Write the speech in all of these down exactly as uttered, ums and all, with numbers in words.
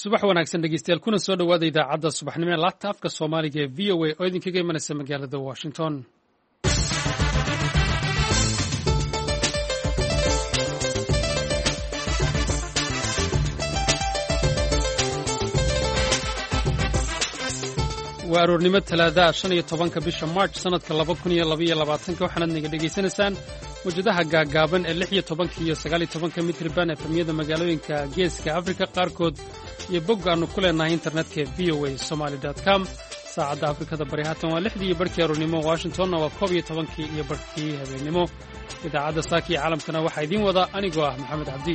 subax wanaagsan dhegeystayaal kuna soo dhowaada idaacadda subaxnimo ee laabta afka soomaaliga ee v o a oo idinkaga imanaysa magaalada washington. waa aroornimo talaada shan iyo tobanka bisha march sanadka laba kun iyo labaiyo labaatanka waxaanaad naga dhegaysanaysaan mawjadaha gaagaaban ee lix iyo tobanka iyo sagaal iyo tobanka mitriban efemyada magaalooyinka geeska afrika qaarkood iyo bog aannu ku leenahay internetka ee v o a somaly com. saacadda afrikada bari haatan waa lixdii iyo barhkii aroornimo washingtonna waa koob iyo tobankii iyo barhkii habeennimo. idaacadda saaka iyo caalamkana waxaa idiin wada anigoo ah maxamed cabdi.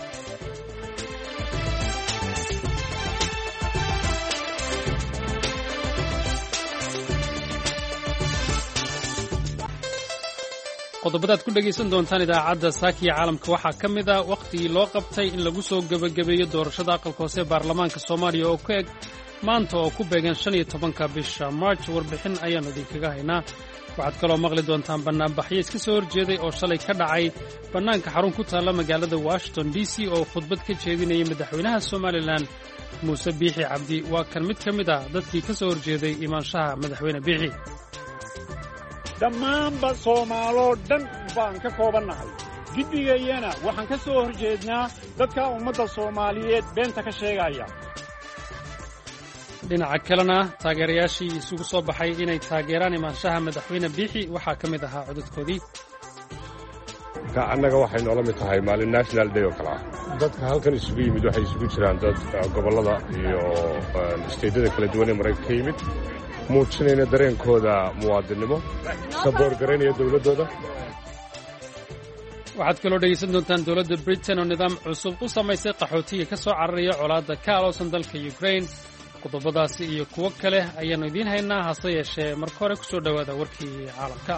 qodobadaad ku dhegaysan doontaan idaacadda saakiya caalamka waxaa ka mid a wakhtigii loo qabtay in lagu soo gebagabeeyo doorashada aqalka hoose ee baarlamaanka soomaaliya oo ku eg maanta oo ku beegan shan iyo tobanka bisha march. warbixin ayaannu idinkaga haynaa. waxaad kaloo maqli doontaan bannaanbaxyo iska soo horjeeday oo shalay ka dhacay bannaanka xarun ku taalla magaalada washington d c oo khudbad ka jeedinayay madaxweynaha somalilan muuse biixi cabdi. waa kan mid ka mid ah dadkii ka soo horjeeday imaanshaha madaxweyne biixi. dhammaanba soomaaloo dhan baan ka koobannahay. giddigayyana waxaan ka soo horjeednaa dadka ummadda soomaaliyeed beenta ka sheegaya. dhinaca kalena taageerayaashii isugu soo baxay inay taageeraan imaanshaha madaxweyne biixi waxaa ka mid ahaa codadkoodii. annaga waxay noola mid tahay maalin national day oo kale ah. dadka halkan isugu yimid waxay isugu jiraan dad gobollada iyo isteedyada kala duwan ee maraykanka ka yimid, muujinayna dareenkooda muwaadinnimo, saboorgaraynaya dawladdooda. waxaad kaloo dhegaysan doontaan dowladda britain oo nidaam cusub u samaysay qaxootiga ka soo cararaya colaadda ka aloosan dalka ukraine. qodobadaasi iyo kuwo kale ayaannu idiin haynaa, hase yeeshee marka hore ku soo dhowaada warkii caalamka.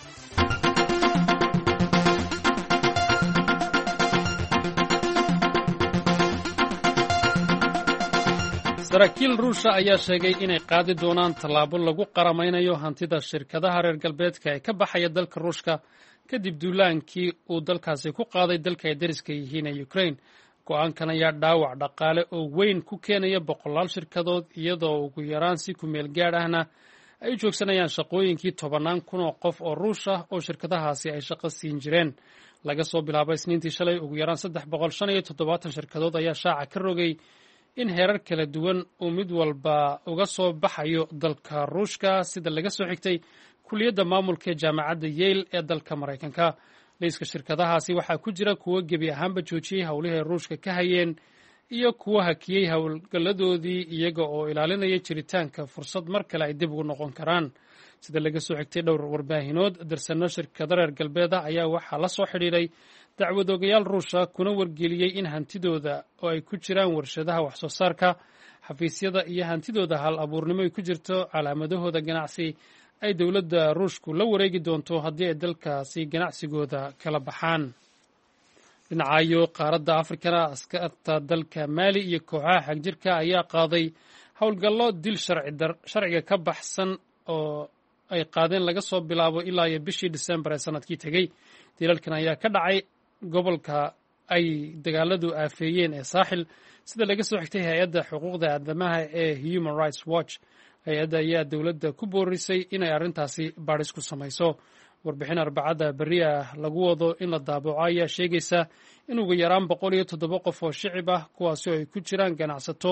saraakiil ruusha ayaa sheegay inay qaadi doonaan tallaabo lagu qaramaynayo hantida shirkadaha reer galbeedka ee ka baxaya dalka ruushka kadib duulaankii uu dalkaasi ku qaaday dalka ay deriska yihiin ee ukraine. go'aankan ayaa dhaawac dhaqaale oo weyn ku keenaya boqolaal shirkadood, iyadoo ugu yaraan si ku meel gaadh ahna ay u joogsanayaan shaqooyinkii tobannaan kun oo qof oo ruush ah oo shirkadahaasi ay shaqo siin jireen. laga soo bilaabo isniintii shalay ugu yaraan saddex boqol shan iyo toddobaatan shirkadood ayaa shaaca ka rogay in heerar kala duwan uu mid walba uga soo baxayo dalka ruushka, sida laga soo xigtay kuliyadda maamulka ee jaamacadda yale ee dalka maraykanka. liiska shirkadahaasi waxaa ku jira kuwo gebi ahaanba joojiyey howlihii ay ruushka ka hayeen iyo kuwo hakiyey howlgalladoodii iyaga oo ilaalinaya jiritaanka fursad mar kale ay dib ugu noqon karaan. sida laga soo xigtay dhowr warbaahinood, darsanno shirkado reer galbeed ah ayaa waxaa la soo xidhiidhay dacwadoogayaal ruusha kuna wargeliyey in hantidooda oo ay ku jiraan warshadaha wax soo saarka, xafiisyada iyo hantidooda hal abuurnimo ay ku jirto calaamadahooda ganacsi ay dowladda ruushku la wareegi doonto haddii ay dalkaasi ganacsigooda kala baxaan. dhinacayo qaaradda afrikana, askarta dalka maali iyo kooxaha xagjirka ayaa qaaday howlgallo dil sharciga ka baxsan oo ay qaadeen laga soo bilaabo ilaa iyo bishii disembar ee sanadkii tegey. dilalkan ayaa ka dhacay gobolka ay dagaaladu aafeeyeen ee saaxil, sida laga soo xigtay hay-adda xuquuqda aadamaha ee human rights watch. hay-adda ayaa dowladda ku boorisay inay arrintaasi baadhis ku samayso. warbixin arbacadda berri ah lagu wado in la daabaco ayaa sheegaysa in ugu yaraan boqol iyo toddoba qof oo shicib ah, kuwaasi oo ay ku jiraan ganacsato,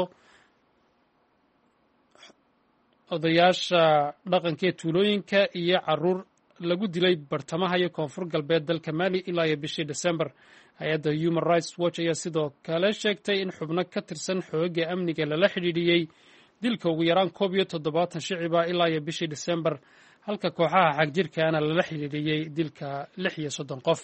odayaasha dhaqanka ee tuulooyinka iyo carruur, lagu dilay bartamaha iyo koonfur galbeed dalka maali ilaa iyo bishii desembar. hay-adda human rights watch ayaa sidoo kale sheegtay in xubno ka tirsan xoogga amniga lala xidhiidhiyey dilka ugu yaraan koob iyo toddobaatan shiciba ilaa iyo bishii desembar, halka kooxaha xagjirkaana lala xidhiidhiyey dilka lix iyo soddon qof.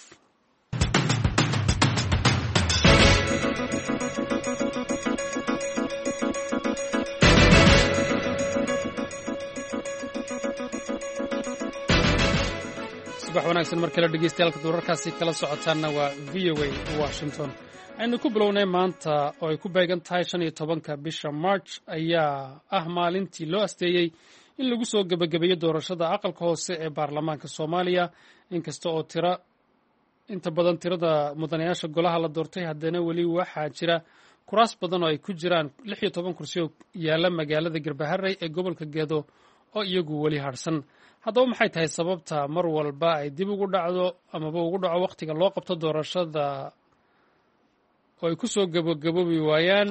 subax wanaagsan mar kale dhegeystayaal wararkaasi kala socotaanna waa v o a washington. aynu ku bilownay maanta oo ay ku beegan tahay shan iyo tobanka bisha march ayaa ah maalintii loo asteeyey in lagu soo gebagabeeyo doorashada aqalka hoose ee baarlamaanka soomaaliya. inkasta oo tira inta badan tirada mudanayaasha golaha la doortay, haddana weli waxaa jira kuraas badan oo ay ku jiraan lix iyo toban kursi oo yaalla magaalada garbaharey ee gobolka gedo oo iyagu weli harsan. haddaba maxay tahay sababta mar walba ay dib ugu dhacdo amaba ugu dhaco wakhtiga loo qabto doorashada oo ay ku soo gabagaboobi waayaan?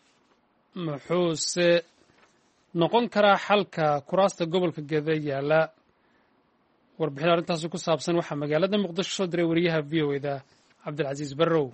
muxuuse noqon karaa xalka kuraasta gobolka gedo yaalla? warbixin arrintaasi ku saabsan waxaa magaalada muqdisho soo diray wariyaha v o eda cabdilcasiis barrow.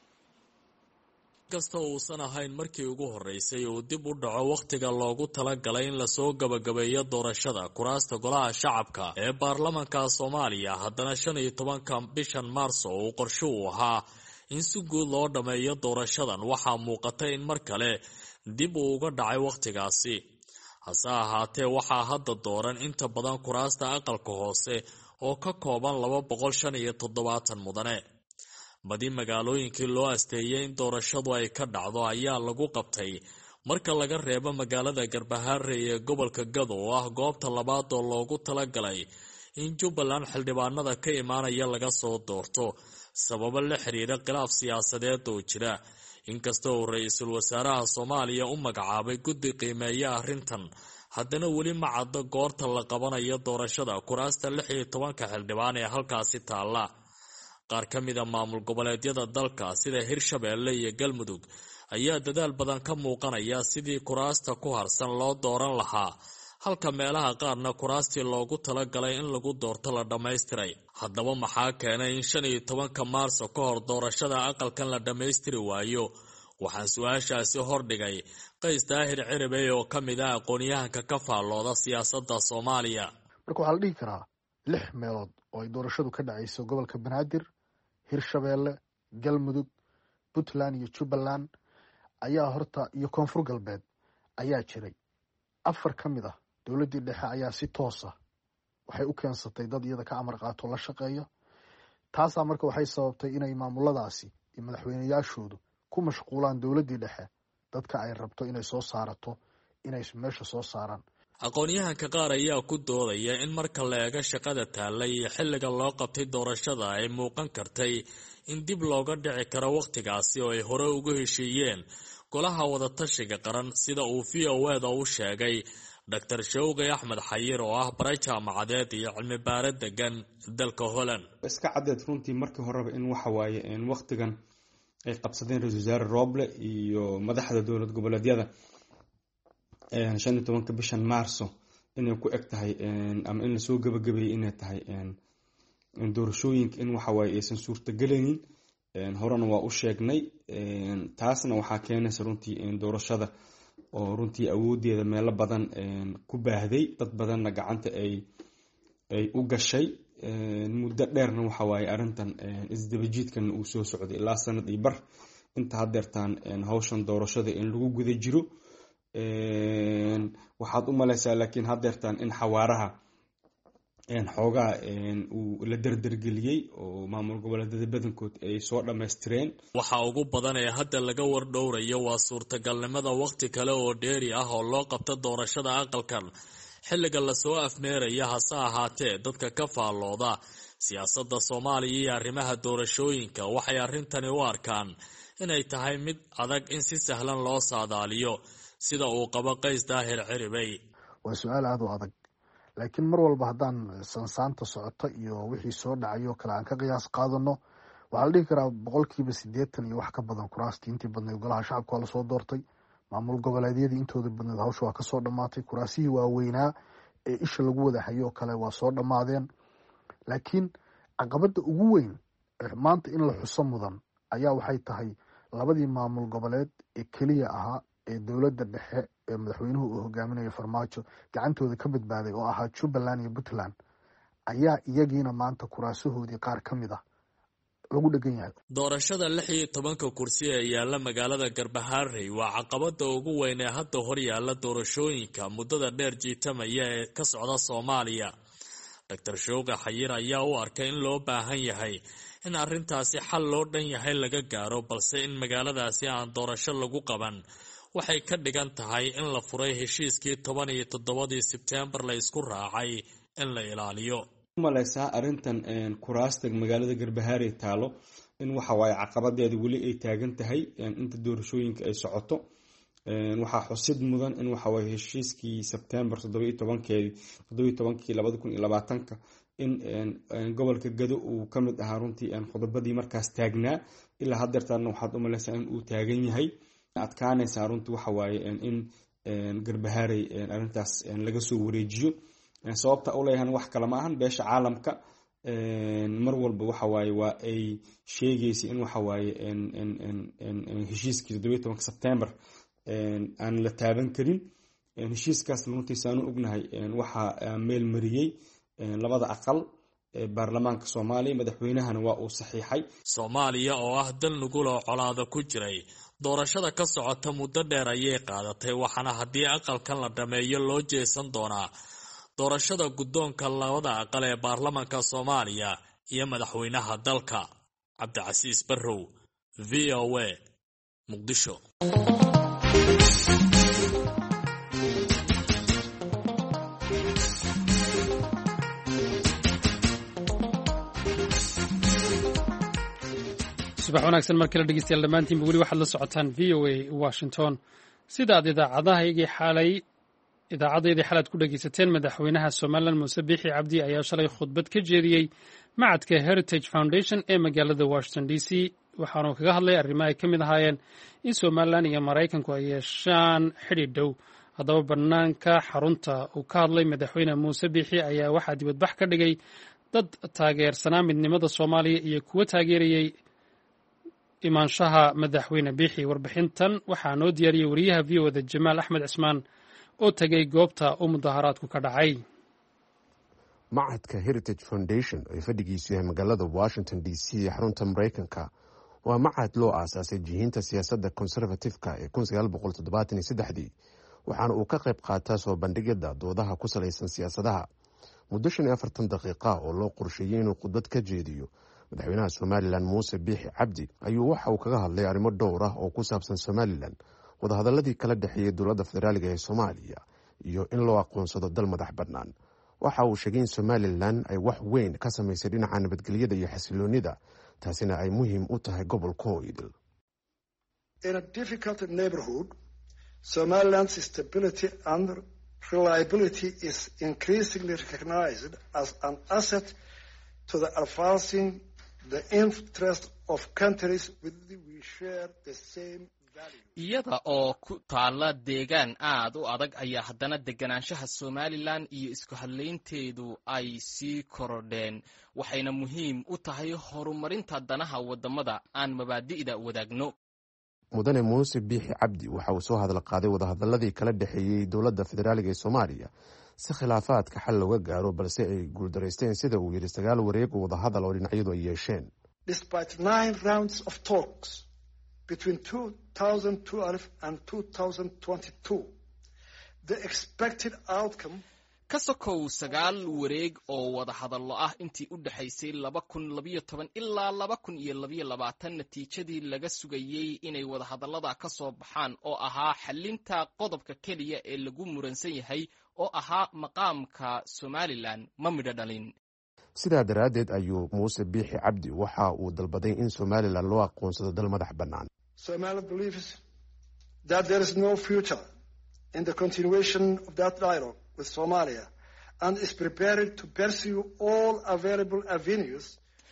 kasta uusan ahayn markii ugu horeysay uu dib u dhaco wakhtiga loogu talagalay in lasoo gabagabeeyo doorashada kuraasta golaha shacabka ee baarlamanka Soomaaliya, haddana shan iyo tobanka bishan Maarso uu qorshe u ahaa in si guud loo dhameeyo doorashadan. waxaa muuqata in mar kale dib uu uga dhacay wakhtigaasi. hase ahaatee waxaa hadda dooran inta badan kuraasta aqalka hoose oo ka kooban laba boqol shan iyo toddobaatan mudane. badi magaalooyinkii loo asteeyay in doorashadu ay ka dhacdo ayaa lagu qabtay marka laga reebo magaalada Garbaharey ee gobolka Gedo oo ah goobta labaad oo loogu talagalay in Jubbaland xildhibaanada ka imaanaya laga soo doorto sababo la xiriira khilaaf siyaasadeed oo jira. inkasta oo ra'iisul wasaaraha Soomaaliya u magacaabay guddi qiimeeya arrintan, haddana weli ma cadda goorta la qabanayo doorashada kuraasta lix iyo tobanka xildhibaan ee halkaasi taalla. qaar ka mid a maamul goboleedyada dalka sida Hirshabeelle iyo Galmudug ayaa dadaal badan ka muuqanaya sidii kuraasta ku harsan loo dooran lahaa, halka meelaha qaarna kuraastii loogu talagalay in lagu doorto la dhammaystiray. haddaba maxaa keenay in shan iyo tobanka Maarso ka hor doorashada aqalkan la dhammaystiri waayo? waxaan su-aashaasi hordhigay Qays Daahir Ciribey oo ka mid ah aqoon-yahanka ka faallooda siyaasadda Soomaaliya. marka waxaa la dhihi karaa lix meelood oo ay doorashadu ka dhacayso gobolka Banaadir, Hirshabeelle, Galmudug, Puntland iyo Jubbaland ayaa horta iyo Koonfur Galbeed ayaa jiray. afar ka mid ah dowladdii dhexe ayaa si toos ah waxay u keensatay dad iyada ka amar qaato la shaqeeya. taasaa marka waxay sababtay inay maamuladaasi iyo madaxweynayaashoodu ku mashquulaan dowladdii dhexe dadka ay rabto inay soo saarato inay meesha soo saaraan. aqoon-yahanka qaar ayaa ku doodaya in marka la eego shaqada taallay iyo xilliga loo qabtay doorashada ay muuqan kartay in dib looga dhici karo wakhtigaasi oo ay hore ugu heshiiyeen golaha wadatashiga qaran, sida uu v o eda u sheegay doctor Shawqi Axmed Xayir oo ah bare jaamacadeed iyo cilmi baare degan dalka Holland. iska cadeed runtii markii horeba in waxa waaye in wakhtigan ay qabsadeen ra-iisul wasaare Roble iyo madaxda dowlad goboleedyada shan iyo tobanka bishan Maarso inay ku eg tahay ama in lasoo gabagabeeyay inay tahay doorashooyinka in waxa waaye aysan suurtagelaynin. horena waa u sheegnay, taasna waxaa keenaysa runtii doorashada oo runtii awoodeeda meelo badan ku baahday, dad badanna gacanta ay ay u gashay. muddo dheerna waxa waaye arrintan isdabajiidkan uu soo socday ilaa sanad iyo bar inta hadeertaan hawshan doorashada in lagu guda jiro. waxaad u malaysaa laakiin hadeertaan in xawaaraha xoogaa uu la dardargeliyey oo maamul goboleedyada badankood ay soo dhammaystireen. waxa ugu badan ee hadda laga wardhowrayo waa suurtagalnimada wakhti kale oo dheeri ah oo loo qabto doorashada aqalkan xilliga lasoo afmeeraya. hase ahaatee dadka ka faallooda siyaasadda Soomaaliya iyo arrimaha doorashooyinka waxay arrintani u arkaan inay tahay mid adag in si sahlan loo saadaaliyo, sida uu qabo Qays Daahir Ciribey. waa su-aal aada u adag, laakiin mar walba haddaan sansaanta socota iyo wixii soo dhacay oo kale aan ka qiyaas qaadano, waxaa la dhihi karaa boqolkiiba siddeetan iyo wax ka badan kuraastii intii badneed golaha shacabka waa lasoo doortay. maamul goboleedyadii intooda badneed hawsha waa kasoo dhammaatay. kuraasihii waaweynaa ee isha lagu wada hayo oo kale waa soo dhammaadeen. laakiin caqabada ugu weyn maanta in la xuso mudan ayaa waxay tahay labadii maamul goboleed ee keliya ahaa ee dowladda dhexe ee madaxweynuhu uu hogaaminayo Farmaajo gacantooda ka badbaaday oo ahaa Jubbaland iyo Puntland ayaa iyagiina maanta kuraasahoodii qaar ka mid ah lagu dhagan yahay. doorashada lix iyo tobanka kursi ee yaalla magaalada Garbaharey waa caqabada ugu weyn ee hadda hor yaalla doorashooyinka muddada dheer jiitamaya ee ka socda Soomaaliya. doctor Shawqi Xayir ayaa u arkay in loo baahan yahay in arrintaasi xal loo dhan yahay laga gaaro, balse in magaaladaasi aan doorasho lagu qaban waxay ka dhigan tahay in la furay heshiiskii toban iyo toddobadii Sebtembar la isku raacay in la ilaaliyo. malaysaa arrintan kuraasta magaalada Garbaharey taalo in waxa waaye caqabadeeda weli ay taagan tahay inta doorashooyinka ay socoto. waxaa xusid mudan in waxa waaye heshiiskii September toddoba iyo tobankeedii toddoba iyo tobankii labada kun iyo labaatanka in gobolka Gado uu ka mid ahaa runtii qodobadii markaas taagnaa ilaa haddeertaana waxaad u malaysaa in uu taagan yahay. adkaanaysaa runtii waxa waaye in Garbaharey arrintaas laga soo wareejiyo. sababta u leeyahan wax kale ma ahan beesha caalamka mar walba waxa waaye waa ay sheegaysay in waxa waaye heshiiskii toddoba iyo tobanka September aan la taaban karin. heshiiskaas runtii saanu ognahay waxaa meel mariyay labada aqal ee baarlamaanka Soomaaliya, madaxweynahana waa uu saxiixay. Soomaaliya oo ah dal nugul oo colaado ku jiray doorashada ka socota muddo dheer ayay qaadatay, waxaana haddii aqalkan la dhameeyo loo jeesan doonaa doorashada guddoonka labada aqal ee baarlamaanka Soomaaliya iyo madaxweynaha dalka. Cabdicasiis Barrow, V O A, Muqdisho. subax wanaagsan markale dhegeystayaal dhammaantiinba weli waxaad la socotaan V O A Washington. sida aad idaacadahaygii xalay idaacadeedii xalaad ku dhegeysateen, madaxweynaha Somaliland Muuse Biixi Cabdi ayaa shalay khudbad ka jeediyey macadka Heritage Foundation ee magaalada Washington D C, waxaanu kaga hadlay arrimo ay ka mid ahaayeen in Somaliland iyo Maraykanku ay yeeshaan xidhiidh dhow. haddaba bannaanka xarunta uu ka hadlay madaxweyne Muuse Biixi ayaa waxaa dibadbax ka dhigay dad taageersanaa midnimada Soomaaliya iyo kuwa taageerayay imaanshaha madaxweyne Biixi. warbixintan waxaa noo diyaariyey wariyaha V O A Jamaal Axmed Cismaan oo tagay goobta uu mudaharaadku ka dhacay. macadka Heritage Foundation ee fadhigiisu yahay magaalada Washington D C ee xarunta Maraykanka waa macad loo aasaasay jihiinta siyaasadda conservative-ka ee kun sagaal boqol toddobaatan iyo saddex waxaana uu ka qayb qaataa soo bandhigida doodaha ku salaysan siyaasadaha. muddo shan iyo afartan daqiiqa oo loo qorsheeyey inuu khudbad ka jeediyo, madaxweynaha Somaliland Muuse Biixi Cabdi ayuu waxa uu kaga hadlay arrimo dhowr ah oo ku saabsan Somaliland, wadahadaladii kala dhexeeyay dowladda federaaliga ee Soomaaliya iyo in loo aqoonsado dal madax bannaan. waxa uu sheegay in Somaliland ay wax weyn ka samaysay dhinaca nabadgelyada iyo xasiloonida, taasina ay muhiim u tahay gobolka oo idil. In a difficult neighborhood, Somaliland's stability and reliability is increasingly recognized as an asset to the advancing the interest of countries with which we share the same values. iyada oo ku taala deegaan aad u adag ayaa haddana deganaanshaha Somaliland iyo isku hadlaynteedu ay sii korodheen, waxayna muhiim u tahay horumarinta danaha wadamada aan mabaadi'da wadaagno. mudane Muuse Biixi Cabdi waxa uu soo hadal qaaday wadahadaladii kala dhexeeyay dowladda federaaliga ee Soomaaliya si khilaafaadka xal looga gaaro, balse ay guuldareysteen sida uu yiri sagaal wareeg oo wadahadal oo dhinacyadu ay yeesheen. Despite nine rounds of talks between two thousand twelve and two thousand twenty-two, the expected outcome ka sokow sagaal wareeg oo wada hadallo ah intii u dhaxaysay laba kun labayo toban ilaa laba kun iyo labayo labaatan, natiijadii laga sugayay inay wada hadallada ka soo baxaan oo ahaa xalinta qodobka keliya ee lagu muransan yahay oo ahaa maqaamka Somaliland ma midho dhalin. sidaa daraaddeed ayuu Muuse Biixi Cabdi waxa uu dalbaday in Somaliland loo aqoonsado dal madax bannaan. Somaliland believes that there is no future in the continuation of that dialogue with Somalia and is prepared to pursue all available avenues.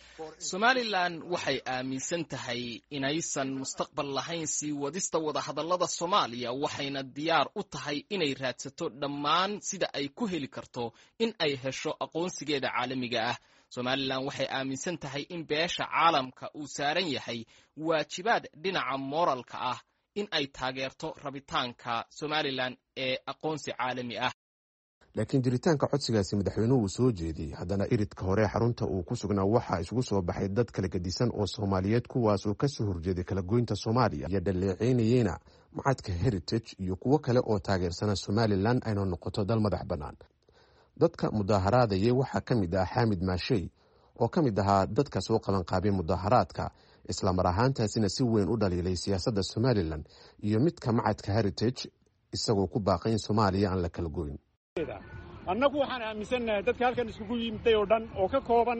Somaliland waxay aaminsan tahay inaysan mustaqbal lahayn sii wadista wada hadallada Soomaaliya, waxayna diyaar u tahay inay raadsato dhammaan sida ay ku heli karto in ay hesho aqoonsigeeda caalamiga ah. Somaliland waxay aaminsan tahay in beesha caalamka uu saaran yahay waajibaad dhinaca moralka ah in ay taageerto rabitaanka Somaliland ee aqoonsi caalami ah. laakiin jiritaanka codsigaasi madaxweynuhu uu soo jeediyey, haddana iridka hore xarunta uu ku sugnaa waxaa isugu soo baxay dad kala gedisan oo Soomaaliyeed kuwaas oo ka soo horjeeday kala goynta Soomaaliya iyo dhaleeceynayena macadka Heritage iyo kuwo kale oo taageersana Somaliland ayna noqoto dal madax bannaan. dadka mudaharaadayay waxaa ka mid ah Xamid Maashey oo ka mid ahaa dadka soo qaban qaabay mudaharaadka, isla mar ahaantaasina si weyn u dhaliilay siyaasadda Somaliland iyo midka macadka Heritage, isagoo ku baaqay in Soomaaliya aan la kala goyn. annagu waxaan aaminsanahay dadka halkan isugu yimiday oo dhan oo ka kooban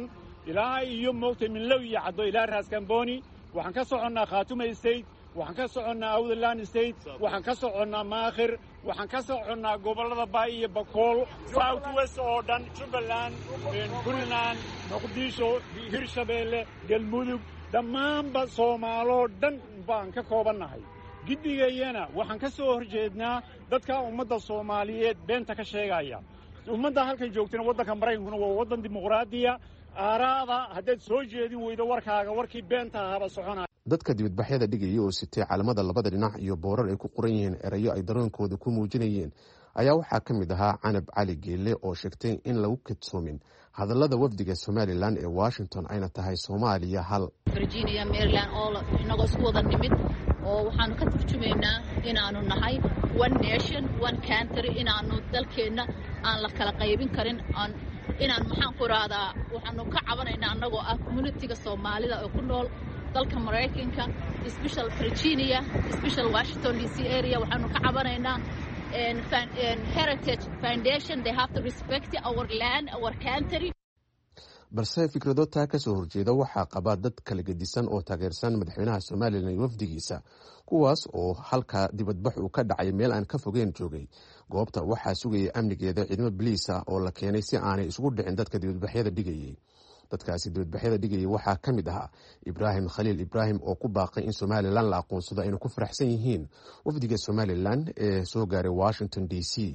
ilaa iyo moogtay minlow iyo caddo ilaa raaskambooni waxaan ka soconnaa khaatume state waxaan ka soconnaa awdland state waxaan ka soconnaa maakhir waxaan ka soconnaa gobollada baay iyo bakool south west oo dhan jubbaland puntland muqdisho hirshabeelle galmudug dhammaanba soomaaloo dhan baan ka koobannahay giddigeeyana waxaan ka soo hor jeednaa dadka ummadda soomaaliyeed beenta ka sheegaya ummadda halkan joogtana waddanka maraykankuna waa waddan dimuqraadiya aaraada haddaad soo jeedin weydo warkaaga warkii beenta ahaaba soconaya dadka dibadbaxyada dhigaya oo sitay calamada labada dhinac iyo boorar ay ku qoran yihiin erayo ay dareenkooda ku muujinayeen ayaa waxaa ka mid ahaa canab cali geelle oo sheegtay in lagu kadsoomin hadallada wafdiga somalilan ee washington ayna tahay soomaaliya hal virginia maryland oo inagoo isku wada nimid oo waxaanu ka turjumaynaa inaanu nahay one nation one country inaanu dalkeenna aan la kala qaybin karin inaan maxaan ku rahdaa waxaanu ka cabanaynaa annagoo ah communitiga soomaalida oo ku nool dalka maraykanka special virginia special washington d c area waxaanu ka cabanaynaa heritage foundation they have to respect our land our country balse fikrado taa ka soo horjeeda waxaa qabaa dad kala gedisan oo taageersan madaxweynaha somalilan iyo wafdigiisa kuwaas oo halka dibadbax uu ka dhacay meel aan ka fogeen joogay goobta waxaa sugayay amnigeeda ciidamo biliisa oo la keenay si aanay isugu dhicin dadka dibadbaxyada dhigayay dadkaasi dibadbaxyada dhigayay waxaa ka mid ahaa ibraahim khaliil ibraahim oo ku baaqay in somalilan la aqoonsado ayna ku faraxsan yihiin wafdiga somalilan ee soo gaaray washington d c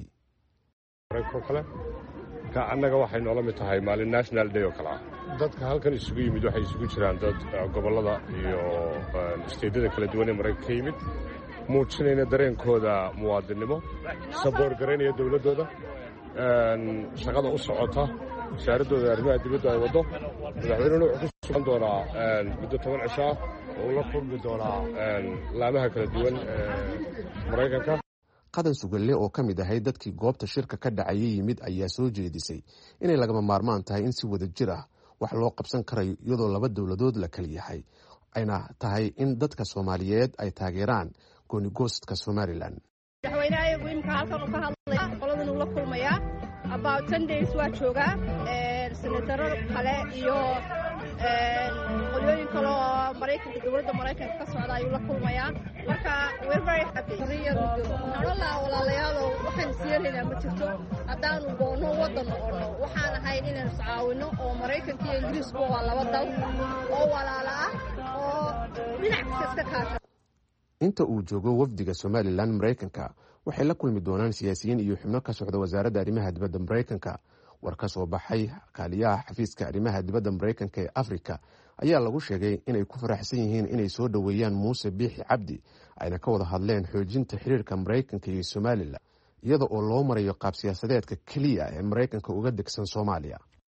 annaga waxay noola mid tahay maalin national day oo kale ah dadka halkan isugu yimid waxay isugu jiraan dad gobollada iyo isteedada kala duwan ee maraykanka ka yimid muujinayna dareenkooda muwaadinnimo saboor garaynaya dowladdooda shaqada u socota wasaaradooda arrimaha dibadda ay waddo madaxweynena wuxuu ku sugan doonaa muddo toban cisho ah oo uu la kulmi doonaa laamaha kala duwan ee maraykanka qadan sugalle oo ka mid ahayd dadkii goobta shirka ka dhacayay yimid ayaa soo jeedisay inay lagama maarmaan tahay in si wada jir ah wax loo qabsan karayo iyadoo laba dowladood la kala yahay ayna tahay in dadka soomaaliyeed ay taageeraan goonigoostka somalilan madaxweynaha iyagu imika halkan uu ka hadlaya qoladan uu la kulmayaa about ten days waa joogaa senataro kale iyo qolooyin kale oo maraykanka dowladda maraykanka ka socda ayuu la kulmayaa marka we're very happy nololaa walaalayaalow waxaan siyeelaynaa ma jirto haddaanu goono waddan noqono waxaan ahay inaynu iscaawino oo maraykanka iyo ingiriiskuba waa laba dal oo walaala ah oo dhinac kasta ka kaasha inta uu joogo wafdiga somalilan maraykanka waxay la kulmi doonaan siyaasiyiin iyo xubno ka socda wasaaradda arrimaha dibadda maraykanka war ka soo baxay kaaliyaha xafiiska arrimaha dibadda maraykanka ee afrika ayaa lagu sheegay inay ku faraxsan yihiin inay soo dhoweeyaan muuse biixi cabdi ayna ka wada hadleen xoojinta xiriirka maraykanka iyo somalilan iyada oo loo marayo qaab siyaasadeedka keliya ee maraykanka uga degsan soomaaliya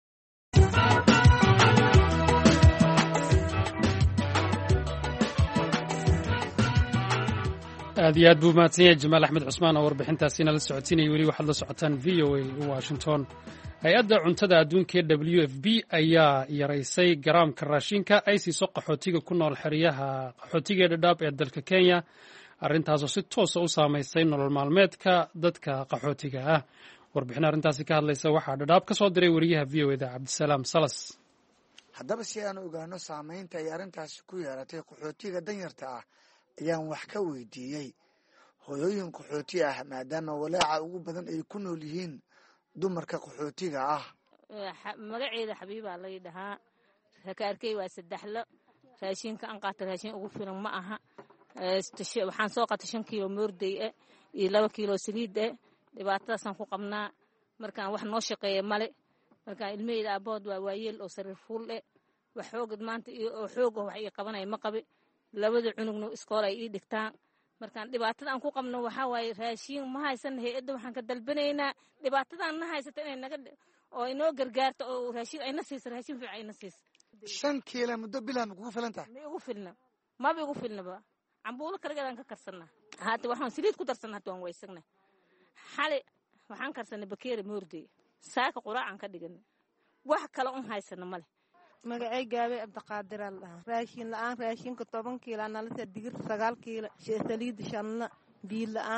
aad iyo aad buu mahadsan yahay jamaal axmed cusmaan oo warbixintaasina la socodsiinaya weli waxaad la socotaan v o a washington hay-adda cuntada adduunka ee w f b ayaa yaraysay garaamka raashinka ay siiso qaxootiga ku nool xeryaha qaxootiga dhadhaab ee dalka kenya arrintaasoo si toosa u saamaysay nolol maalmeedka dadka qaxootiga ah warbixin arrintaasi ka hadlaysa waxaa dhadhaab ka soo diray wariyaha v o eda cabdisalaam salas haddaba si aan ogaano saamaynta ay arrintaasi ku yeeratay qaxootiga danyarta ah ayaan wax ka weydiiyey hooyooyin qaxooti ah maadaama walaaca ugu badan ay ku nool yihiin dumarka qaxootiga ah magaceeda xabiibaa lay dhahaa rakaarkey waa saddexlo raashinka aan qaata raashin ugu filan ma aha waxaan soo qaatay shan kiilo moorday eh iyo laba kiilo saliid eh dhibaatadaasaan ku qabnaa markaan wax noo shaqeeya male markaan ilmaheyda aabood waa waayeel oo sariir fuul eh wax xoogad maanta oo xoog wax ii qabanaya ma qabi labada cunugna iskool ay ii dhigtaan markaan dhibaatada aan ku qabno waxaa waaye raashin ma haysan hay-adda waxaan ka dalbanaynaa dhibaatadaan na haysata inay naga oo inoo gargaarto oo raashin ayna siiso raashin fiican ayna siiso shan kiila muddo bilaan kugu filan tahay ma igu filna maba igu filnaba cambuulo kaligeedaan ka karsanaa haata waxaan saliid ku darsanaa hata waan waysagnaa xali waxaan karsanay bakeeri moorday saaka quraacaan ka dhiganay wax kale un haysana male magacay gaabay abdiqaadir al dhahaa raashin la-aan raashinka toban kiila nalasa digir sagaal kiila saliid shanna biil la-aan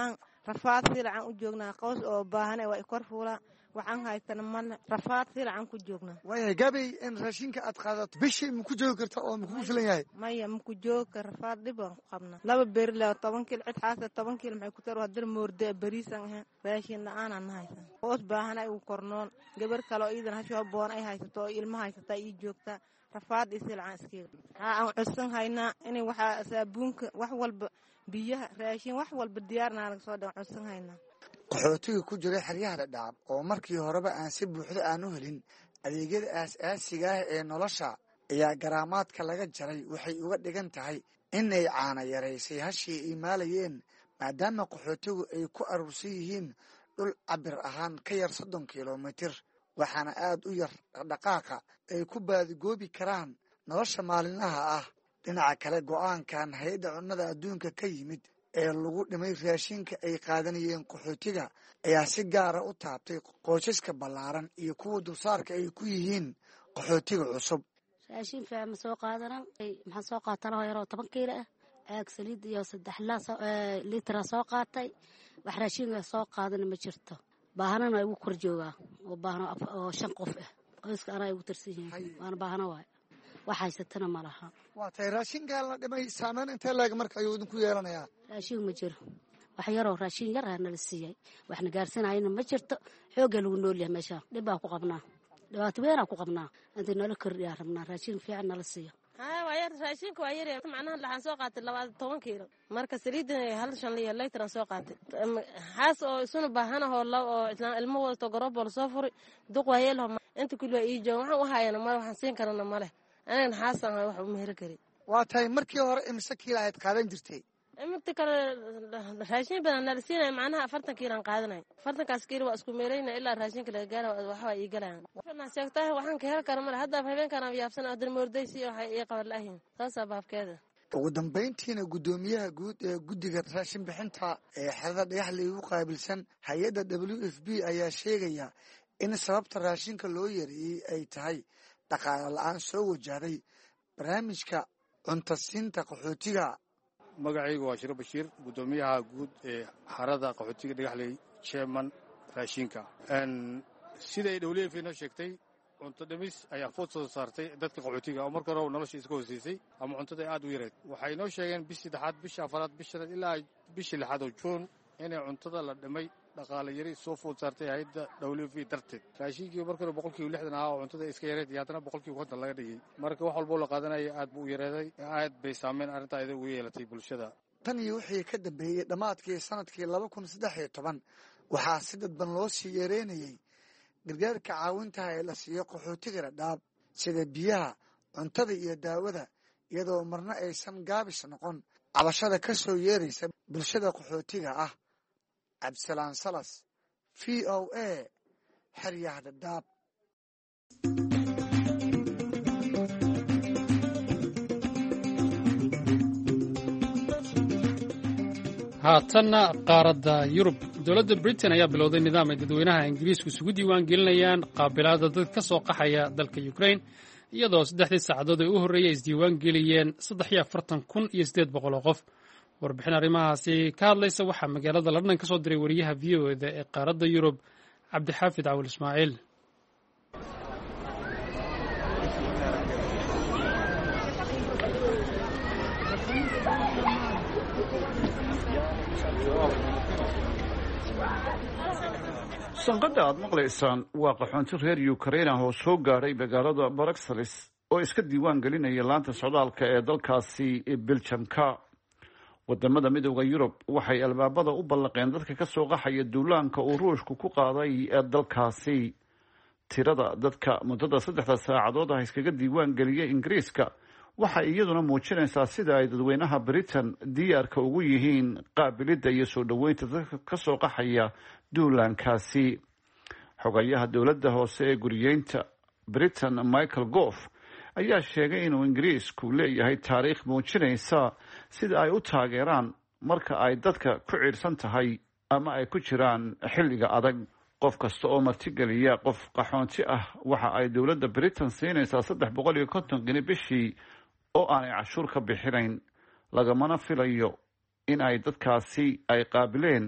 rafaad fiican u joognaa qoys oo baahan waa kor fuula waxaan haystana mal rafaad fiican ku joognaa way gabay in raashinka aad qaadato bishii ma ku joogi kartaa oo ma ku filan yahay maya ma ku jooga rafaad dib aan qabnaa laba beer la toban kiilo cid xaasa toban kiilo maxay ku taro hadir moorde bariisan ah raashin la'aan aan haysan qoys baahan ay u kornoon gabar kale oo iidan hasho boon ay haysato oo ilmo haysata ii joogta rafaad isiilcaan iskiga aan cusub hayna inay waxa saabuunka wax walba biyaha raashin wax walba diyaarna laga soo dhaw cusub hayna qaxootiga ku jira xeryaha dhadhaab oo markii horeba aan si buuxda aan u helin adeegyada aasaasiga ah ee nolosha ayaa garaamaadka laga jaray waxay uga dhigan tahay inay caana yaraysay hashii ay maalayeen maadaama qaxootigu ay ku aruursan yihiin dhul cabir ahaan ka yar soddon kilomitir waxaana aad u yar dhaqaaqa ay ku baadigoobi karaan nolosha maalinlaha ah dhinaca kale go'aankan hay-adda cunnada adduunka ka yimid ee lagu dhimay raashinka ay qaadanayeen qaxootiga ayaa si gaara u taabtay qoysaska ballaaran iyo kuwa dulsaarka ay ku yihiin qaxootiga cusub raashin fiican ma soo qaadanan maxaan soo qaatay laba yaroo toban kiilo ah caag saliid iyo saddex liitara soo qaatay wax raashinka soo qaadana ma jirto baahanana igu kor joogaa oo baahano oo shan qof ah qoyska anaa igu tirsan yihiin waana baahano waay wax haysatana ma laha waa tay raashinkaa la dhimay saameyn intee leeg marka ayuu idinku yeelanayaa raashin ma jiro wax yaroo raashin yar ah nala siiyay waxna gaarsinayna ma jirto xoogga lagu nool yahay meesha dhib baan ku qabnaa dhibaato weyn aan ku qabnaa inta nala kordhiyaa rabnaa raashin fiican nala siiyo haa waa yar raashinka waa yar macnaha waxaan soo qaatay labaatan toban kiilo marka saliidan hal shan liyo litir aan soo qaatay xaas oo isuna baahan ah oo oo ilmo wadato garoobo la soo furi duq waa yeelo inta kulli ii joog waxaan u hayana ma waxaan siin karana ma leh aniga xaasan wax uma heli kari waa tahay markii hore imse kiilo aad qaadan jirtay imta kale raashin badan nala siinay macnaha afartan kiilo aan qaadanay afartankaas kiilo waa isku meelayna ilaa raashinka laga gaaro wax waa ii galayaan waxaan sheegtaa waxaan ka heli karaa male hadda habeenkan aan yaabsan adir moordaysi waxay ii qaban laahiin taasa baafkeeda ugu dambeyntiina guddoomiyaha guud ee guddiga raashin bixinta ee xerada dhagaxley u qaabilsan hay-adda w f b ayaa sheegaya in sababta raashinka loo yareeyey ay tahay dhaqaale la-aan soo wajahday barnaamijka cuntasiinta qaxootiga magacaygu waa shiro bashiir guddoomiyaha guud ee xarada qaxootiga dhagaxley chairman raashinka siday w f inoo sheegtay cunto dhimis ayaa food soo saartay dadka qaxootiga oo marka hore nolosha iska hooseysay ama cuntada aad u yareed waxay inoo sheegeen bishii saddexaad bishii afaraad bishanaad ilaa bishii lixaad oo juun inay cuntada la dhimay dhaqaale yari soo food saartay hay'adda w f darteed raashinkii marka hore boqolkiiba lixdan ahaa oo cuntada iska yareed iyo haddana boqolkiiba konton laga dhigay marka wax walboo la qaadanaya aad buu u yareeday aad bay saameyn arrintaa ida ugu yeelatay bulshada tan iyo wixii ka dambeeyey dhammaadkii sanadkii laba kun saddex iyo toban waxaa si dadban loo sii yareynayey gargaarka caawintaha ee la siiyo qaxootiga dhadhaab sida biyaha cuntada iyo daawada iyadoo marna aysan gaabis noqon cabashada ka soo yeeraysa bulshada qaxootiga ah cabdisalaan salas v o a xeryaha dhadhaab haatanna qaaradda yurub dowladda britain ayaa bilowday nidaam ay dadweynaha ingiriisku isugu diiwaan gelinayaan qaabilaada dad ka soo qaxaya dalka ukrain iyadoo saddexdii saacadood ee u horreeyay isdiiwaan geliyeen saddex iyo afartan kun iyo siddeed boqol oo qof warbixin arrimahaasi ka hadlaysa waxaa magaalada london ka soo diray wariyaha v o eda ee qaaradda yurub cabdixaafid cawil ismaaciil sanqadha aad maqlaysaan waa qaxoonti reer ukrain ah oo soo gaadhay magaalada bruxelles oo iska diiwaan gelinaya laanta socdaalka ee dalkaasi beljamka wadamada midooda yurub waxay albaabada u ballaqeen dadka ka soo qaxaya duulaanka uu ruushku ku qaaday ee dalkaasi tirada dadka muddada saddexda saacadood ah iskaga diiwaan geliyay ingiriiska waxay iyaduna muujinaysaa sida ay dadweynaha britain diyaarka ugu yihiin qaabilidda iyo soo dhoweynta dadka ka soo qaxaya duulaankaasi xogayaha dowladda hoose ee guriyeynta britain michael goff ayaa sheegay inuu ingiriisku leeyahay taariikh muujinaysa sida ay u taageeraan marka ay dadka ku ciirsan tahay ama ay ku jiraan xilliga adag qof kasta oo martigeliya qof qaxoonti ah waxa ay dowladda britain siinaysaa saddex boqol iyo konton geni bishii oo aanay cashuur ka bixinayn lagamana filayo in ay dadkaasi ay qaabileen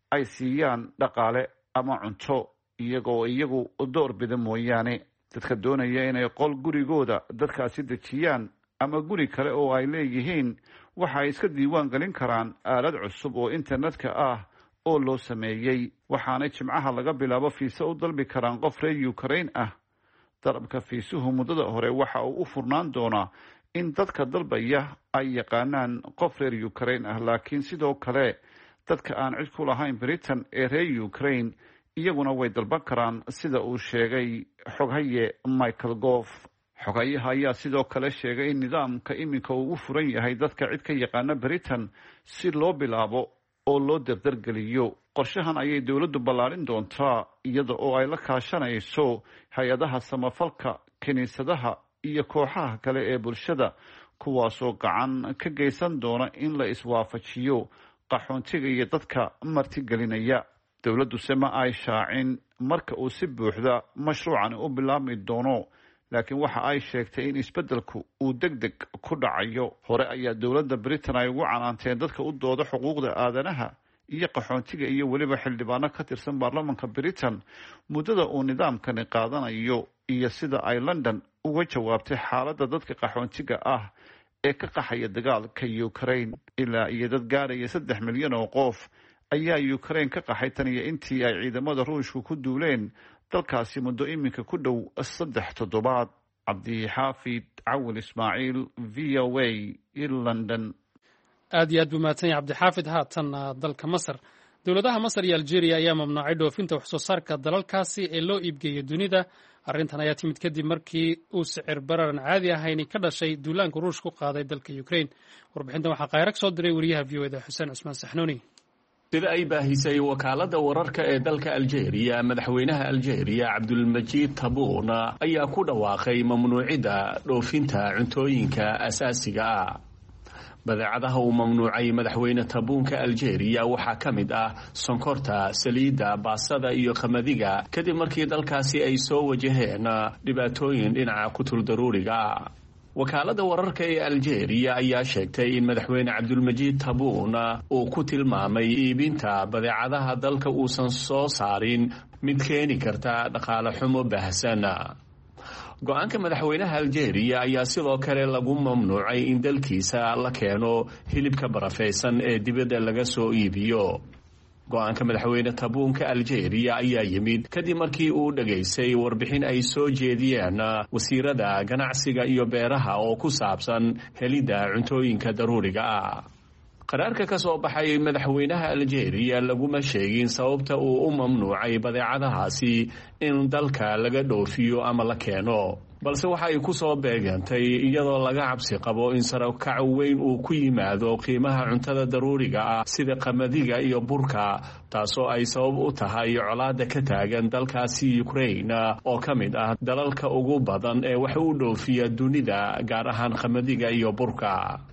ay siiyaan dhaqaale ama cunto iyagoo iyagu door bida mooyaane. dadka doonaya inay qol gurigooda dadkaasi dejiyaan ama guri kale oo ay leeyihiin waxa ay iska diiwaan gelin karaan aalad cusub oo internetka ah oo loo sameeyey, waxaanay jimcaha laga bilaabo fiisa u dalbi karaan qof reer Ukraine ah. dalabka fiisuhu muddada hore waxa uu u furnaan doonaa in dadka dalbaya ay yaqaanaan qof reer Ukraine ah, laakiin sidoo kale dadka aan cid ku lahayn Britain ee reer Ukraine iyaguna way dalban karaan, sida uu sheegay xoghaye Michael Gove. xogayaha ayaa sidoo kale sheegay in nidaamka iminka uu u furan yahay dadka cid ka yaqaana Britain si loo bilaabo oo loo dardargeliyo. qorshahan ayay dowladdu ballaarin doontaa iyada oo ay la kaashanayso hay-adaha samafalka, kiniisadaha iyo kooxaha kale ee bulshada, kuwaasoo gacan ka geysan doona in la iswaafajiyo qaxoontiga iyo dadka martigelinaya. dowladduse ma ay shaacin marka uu si buuxda mashruucani u bilaabmi doono, laakiin waxa ay sheegtay in isbeddelku uu deg deg ku dhacayo. hore ayaa dowladda Britain ay ugu canaanteen dadka u dooda xuquuqda aadanaha iyo qaxoontiga iyo weliba xildhibaano ka tirsan baarlamaanka Britain muddada uu nidaamkani qaadanayo iyo sida ay London uga jawaabtay xaaladda dadka qaxoontiga ah ee ka qaxaya dagaalka Ukraine. ilaa iyo dad gaaraya saddex milyan oo qof ayaa Ukraine ka qaxay tan iyo intii ay ciidamada Ruushku ku duuleen dalkaasi muddo iminka ku dhow saddex toddobaad. cabdixaafid cawil ismaaciil, v o a, London. aad iyo aad buu mahadsan yahay cabdixaafid. haatan dalka masar, dowladaha masar iyo algeria ayaa mamnuucay dhoofinta wax soo saarka dalalkaasi ee loo iibgeeyo dunida. arrintan ayaa timid kadib markii uu sicir bararan caadi ahayni ka dhashay duulaanka ruush ku qaaday dalka Ukraine. warbixintan waxaa qayrag soo diray wariyaha v o a da xuseen cusmaan saxnuuni. sida ay baahisay wakaaladda wararka ee dalka Algeria, madaxweynaha Algeria Cabdulmajiid Tabboune ayaa ku dhawaaqay mamnuucidda dhoofinta cuntooyinka asaasiga ah. badeecadaha uu mamnuucay madaxweyne Tabboune Algeria waxaa ka mid ah sonkorta, saliidda, baastada iyo qamadiga kadib markii dalkaasi ay soo wajaheen dhibaatooyin dhinaca qutul daruuriga. wakaaladda wararka ee Algeria ayaa sheegtay in madaxweyne Cabdulmajiid Tabboune uu ku tilmaamay iibinta badeecadaha dalka uusan soo saarin mid keeni karta dhaqaale xumo baahsan. go-aanka madaxweynaha Algeria ayaa sidoo kale lagu mamnuucay in dalkiisa la keeno hilibka barafaysan ee dibadda laga soo iibiyo. go-aanka madaxweyne Tabboune Algeria ayaa yimid kadib markii uu dhageystay warbixin ay soo jeediyeen wasiirada ganacsiga iyo beeraha oo ku saabsan helidda cuntooyinka daruuriga ah. qaraarka ka soo baxay madaxweynaha Algeria laguma sheegin sababta uu u mamnuucay badeecadahaasi in dalka laga dhoofiyo ama la keeno, balse waxa ay ku soo beegantay iyadoo laga cabsi qabo in sare u kac weyn uu ku yimaado qiimaha cuntada daruuriga ah sida qamadiga iyo burka, taasoo ay sabab u tahay colaadda ka taagan dalkaasi Ukraine oo ka mid ah dalalka ugu badan ee wax u dhoofiya dunida, gaar ahaan qamadiga iyo burka.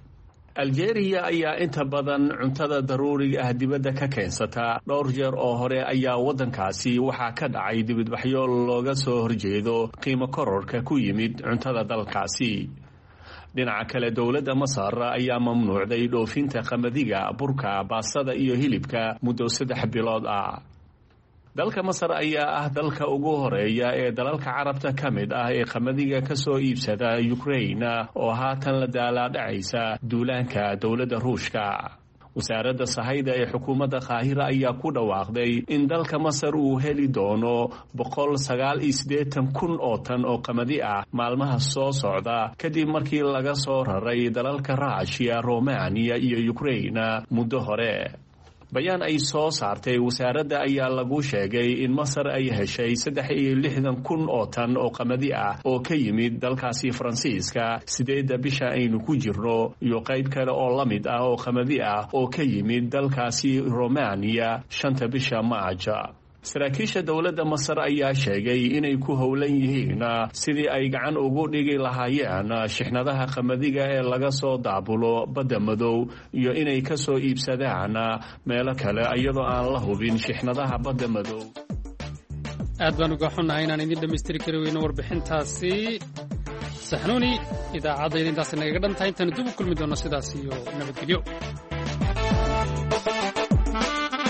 Algeria ayaa inta badan cuntada daruuriga ah dibadda ka keensata. dhowr jeer oo hore ayaa waddankaasi waxaa ka dhacay dibadbaxyo looga soo horjeedo qiimo kororka ku yimid cuntada dalkaasi. dhinaca kale, dowladda Masar ayaa mamnuucday dhoofinta qamadiga, burka, baastada iyo hilibka muddo saddex bilood ah. dalka Masar ayaa ah dalka ugu horeeya ee dalalka carabta ka mid ah ee qamadiga ka soo iibsada Ukraine oo haatan la daalaadhacaysa duulaanka dowladda Ruushka. wasaaradda sahayda ee xukuumadda Qaahira ayaa ku dhawaaqday in dalka Masar uu heli doono boqol sagaal iyo siddeetan kun oo tan oo qamadi ah maalmaha soo socda kadib markii laga soo raray dalalka Russia, Romania iyo Ukraine muddo hore. bayaan ay soo saartay wasaaradda ayaa lagu sheegay in Masar ay heshay saddex iyo lixdan kun oo tan oo qamadi ah oo ka yimid dalkaasi Faransiiska sideedda bisha aynu ku jirno, iyo qayb kale oo la mid ah oo qamadi ah oo ka yimid dalkaasi Romania shanta bisha Maaja. saraakiisha dowladda Masar ayaa sheegay inay ku howlan yihiin sidii ay gacan ugu dhigi lahaayeen shixnadaha qamadiga ee laga soo daabulo badda madow iyo inay ka soo iibsadaan meelo kale iyadoo aan la hubin shixnadaha badda madow. aad baan uga xunnahay inaan idin dhammaystiri kari weyno warbixintaasi saxnuuni. idaacadda idintaasi nagaga dhan tahay intaanu dib u kulmi doonno sidaas iyo nabadgelyo.